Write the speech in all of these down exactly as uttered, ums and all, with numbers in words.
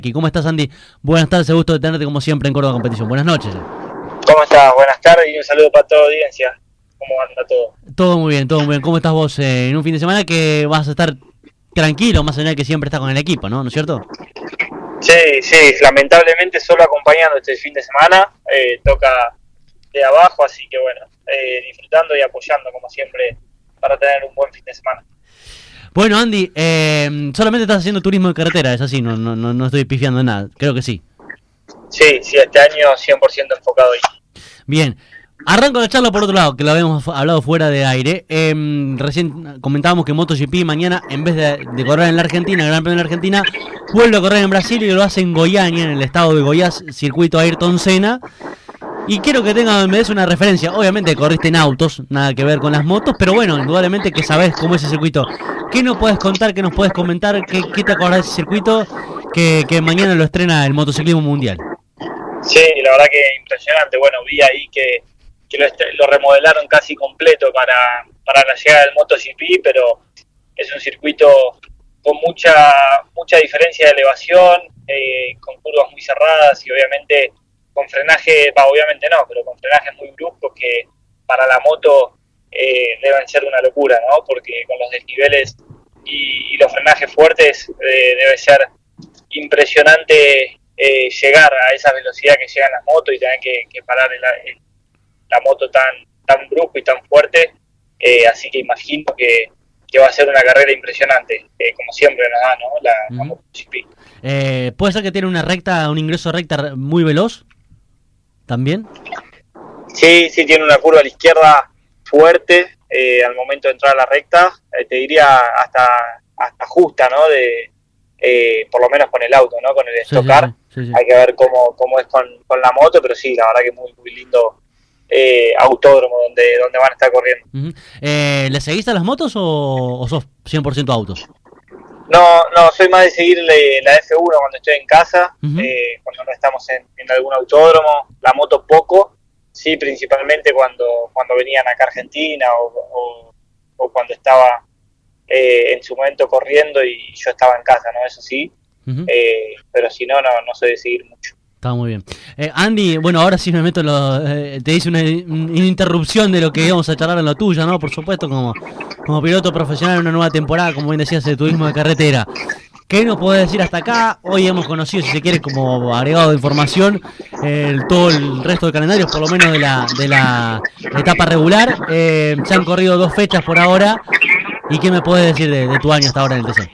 Aquí, ¿cómo estás, Andy? Buenas tardes, gusto de tenerte como siempre en Córdoba Competición. Buenas noches. ¿Cómo estás? Buenas tardes y un saludo para toda la audiencia. ¿Cómo anda todo? Todo muy bien, todo muy bien. ¿Cómo estás vos eh, en un fin de semana que vas a estar tranquilo, más allá de que siempre estás con el equipo, ¿no? ¿No es cierto? Sí, sí, lamentablemente solo acompañando este fin de semana. Eh, toca de abajo, así que bueno, eh, disfrutando y apoyando como siempre para tener un buen fin de semana. Bueno, Andy, eh, solamente estás haciendo turismo de carretera, es así, no, no, no, no estoy pifiando en nada, creo que sí. Sí, sí, este año cien por ciento enfocado ahí. Bien, arranco la charla por otro lado, que lo habíamos hablado fuera de aire. Eh, recién comentábamos que MotoGP mañana, en vez de, de correr en la Argentina, el Gran Premio de la Argentina, vuelve a correr en Brasil y lo hace en Goiânia, en el estado de Goiás, circuito Ayrton Senna. Y quiero que tenga, me des una referencia. Obviamente corriste en autos, nada que ver con las motos, pero bueno, indudablemente que sabés cómo es ese circuito. ¿Qué nos puedes contar, qué nos puedes comentar, qué, qué te acordás de ese circuito que, que mañana lo estrena el motociclismo mundial? Sí, la verdad que impresionante. Bueno, vi ahí que, que lo, lo remodelaron casi completo para, para la llegada del MotoGP, pero es un circuito con mucha mucha diferencia de elevación, eh, con curvas muy cerradas y obviamente con frenaje, bah, obviamente no, pero con frenajes muy bruscos que para la moto eh, deben ser una locura, ¿no? Porque con los desniveles y, y los frenajes fuertes eh, debe ser impresionante eh, llegar a esa velocidad que llegan las motos y tener que, que parar el, el, la moto tan tan brusco y tan fuerte, eh, así que imagino que, que va a ser una carrera impresionante, eh, como siempre nos da, ¿no? La, uh-huh. la MotoGP. Eh, ¿Puede ser que tiene una recta, un ingreso recta muy veloz? ¿También? Sí, sí, tiene una curva a la izquierda fuerte eh, al momento de entrar a la recta, eh, te diría hasta hasta justa, ¿no? De eh, por lo menos con el auto, ¿no? Con el Stock Car. Sí, sí, sí, sí. Hay que ver cómo, cómo es con, con la moto, pero sí, la verdad que es muy, muy lindo eh, autódromo donde, donde van a estar corriendo. Uh-huh. eh, ¿Le seguís a las motos o, o sos cien por ciento autos? No, no, soy más de seguirle la F uno cuando estoy en casa, uh-huh. eh, cuando no estamos en, en algún autódromo, la moto poco, sí, principalmente cuando cuando venían acá a Argentina o, o, o cuando estaba eh, en su momento corriendo y yo estaba en casa, ¿no? Eso sí, uh-huh. eh, pero si no, no, no soy de seguir mucho. Está muy bien. Eh, Andy, bueno, ahora sí me meto en lo, eh, te hice una, una interrupción de lo que íbamos a charlar en lo tuyo, ¿no? Por supuesto, como, como piloto profesional en una nueva temporada, como bien decías, de turismo de carretera. ¿Qué nos podés decir hasta acá? Hoy hemos conocido, si se quiere, como agregado de información, eh, todo el resto de calendarios, por lo menos de la, de la etapa regular. Eh, se han corrido dos fechas por ahora. ¿Y qué me podés decir de, de tu año hasta ahora en el T C?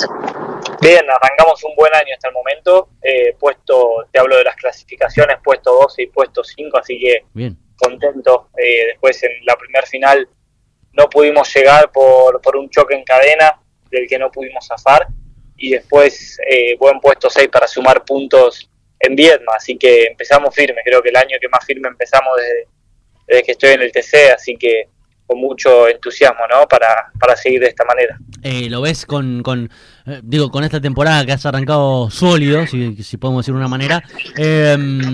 Bien, arrancamos un buen año hasta el momento, eh, puesto, te hablo de las clasificaciones, puesto doce y puesto cinco, así que bien. Contento. Eh, después en la primer final no pudimos llegar por, por un choque en cadena del que no pudimos zafar, y después eh, buen puesto seis para sumar puntos en Viedma, así que empezamos firme, creo que el año que más firme empezamos desde, desde que estoy en el T C, así que con mucho entusiasmo, ¿no? Para, para seguir de esta manera. Eh, ¿Lo ves con, con eh, digo, con esta temporada que has arrancado sólido, si, si podemos decir de una manera? Eh,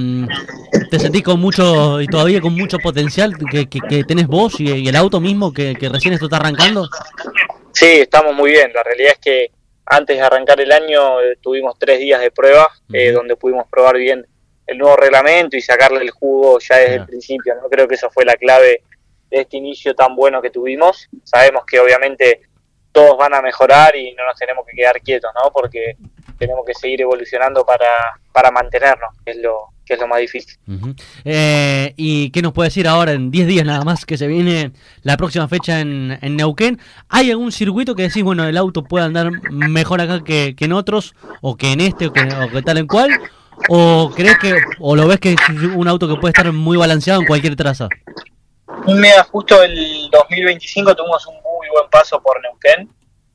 ¿Te sentís con mucho, y todavía con mucho potencial que, que, que tenés vos y, y el auto mismo que, que recién esto está arrancando? Sí, estamos muy bien. La realidad es que antes de arrancar el año eh, tuvimos tres días de prueba, uh-huh. eh, donde pudimos probar bien el nuevo reglamento y sacarle el jugo ya desde uh-huh. el principio, ¿no? Creo que esa fue la clave de este inicio tan bueno que tuvimos. Sabemos que obviamente todos van a mejorar y no nos tenemos que quedar quietos, ¿no? Porque tenemos que seguir evolucionando para, para mantenernos, que es lo que es lo más difícil. Uh-huh. Eh, ¿Y qué nos puede decir ahora en diez días nada más que se viene la próxima fecha en, en Neuquén? ¿Hay algún circuito que decís, bueno, el auto puede andar mejor acá que, que en otros, o que en este, o que, o que tal en cual? ¿O crees que, o lo ves que es un auto que puede estar muy balanceado en cualquier traza? Mira, justo el dos mil veinticinco tuvimos un muy buen paso por Neuquén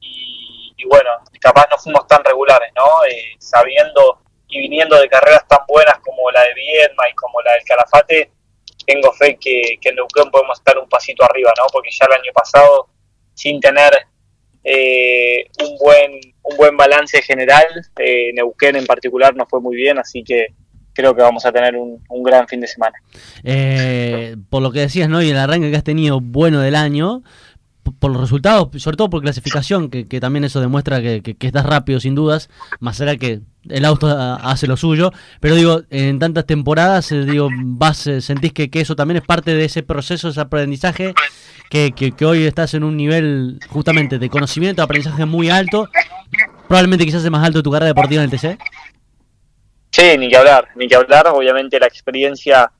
y, y bueno, capaz no fuimos tan regulares, ¿no? Eh, sabiendo y viniendo de carreras tan buenas como la de Viedma y como la del Calafate, tengo fe que, que en Neuquén podemos estar un pasito arriba, ¿no? Porque ya el año pasado, sin tener eh, un buen un buen balance general, eh, Neuquén en particular no fue muy bien, así que creo que vamos a tener un, un gran fin de semana. Eh, por lo que decías, ¿no? Y el arranque que has tenido bueno del año, por los resultados, sobre todo por clasificación, que, que también eso demuestra que, que, que estás rápido sin dudas, más allá que el auto hace lo suyo, pero digo, en tantas temporadas, eh, digo, vas, eh, sentís que, que eso también es parte de ese proceso, ese aprendizaje, que, que, que hoy estás en un nivel justamente de conocimiento, de aprendizaje muy alto, probablemente quizás el más alto de tu carrera deportiva en el T C. Sí, ni que hablar, ni que hablar, obviamente la experiencia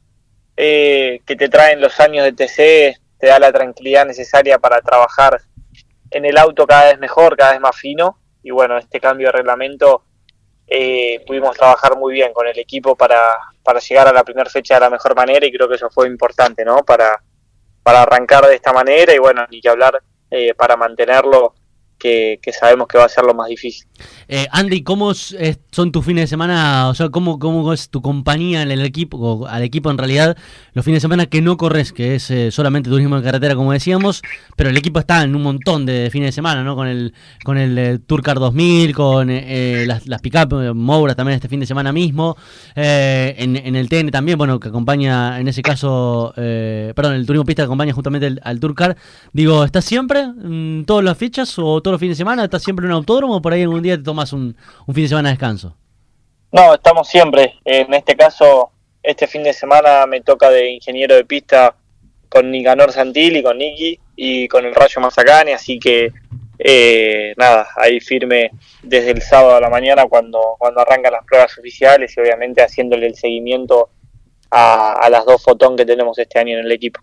eh, que te traen los años de T C te da la tranquilidad necesaria para trabajar en el auto cada vez mejor, cada vez más fino, y bueno, este cambio de reglamento eh, pudimos trabajar muy bien con el equipo para, para llegar a la primera fecha de la mejor manera, y creo que eso fue importante, ¿no? Para, para arrancar de esta manera, y bueno, ni que hablar eh, para mantenerlo, que, que sabemos que va a ser lo más difícil. Eh, Andy, ¿cómo es, es, son tus fines de semana? O sea, ¿cómo, cómo es tu compañía en el equipo, o al equipo en realidad, los fines de semana que no corres, que es eh, solamente turismo de carretera, como decíamos, pero el equipo está en un montón de fines de semana, ¿no? Con el con el eh, Tourcar dos mil, con eh, las, las pick-up, eh, Moura también este fin de semana mismo, eh, en, en el T N también, bueno, que acompaña en ese caso, eh, perdón, el turismo pista que acompaña justamente el, al Tourcar. Digo, ¿estás siempre en todas las fechas o todos los fines de semana? ¿Estás siempre en un autódromo o por ahí algún día te tomas un, un fin de semana de descanso? No, estamos siempre. En este caso, este fin de semana me toca de ingeniero de pista con Nicanor Santilli, con Niki y con el Rayo Mazacane, así que eh, nada, ahí firme desde el sábado a la mañana cuando, cuando arrancan las pruebas oficiales, y obviamente haciéndole el seguimiento a, a las dos fotón que tenemos este año en el equipo.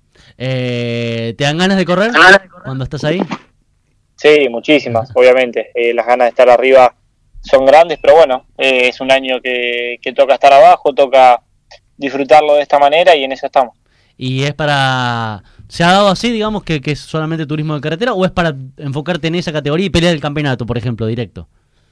Eh, ¿Te dan ganas de correr cuando estás ahí? Sí, muchísimas, obviamente. Eh, las ganas de estar arriba son grandes, pero bueno, eh, es un año que, que toca estar abajo, toca disfrutarlo de esta manera, y en eso estamos. ¿Y es para... ¿Se ha dado así, digamos, que, que es solamente turismo de carretera, o es para enfocarte en esa categoría y pelear el campeonato, por ejemplo, directo?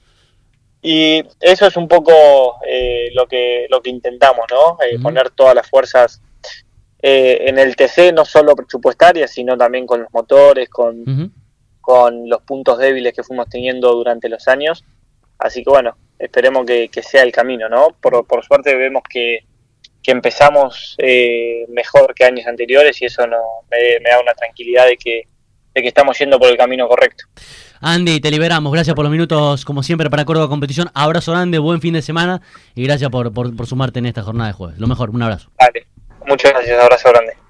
Y eso es un poco eh, lo que lo que intentamos, ¿no? Eh, uh-huh. Poner todas las fuerzas eh, en el T C, no solo presupuestarias, sino también con los motores, con... Uh-huh. con los puntos débiles que fuimos teniendo durante los años, así que bueno, esperemos que, que sea el camino, ¿no? Por, por suerte vemos que, que empezamos eh, mejor que años anteriores, y eso no, me, me da una tranquilidad de que, de que estamos yendo por el camino correcto. Andy, te liberamos, gracias por los minutos como siempre para Córdoba Competición, abrazo grande, buen fin de semana, y gracias por, por, por sumarte en esta jornada de jueves, lo mejor, un abrazo. Vale, muchas gracias, abrazo grande.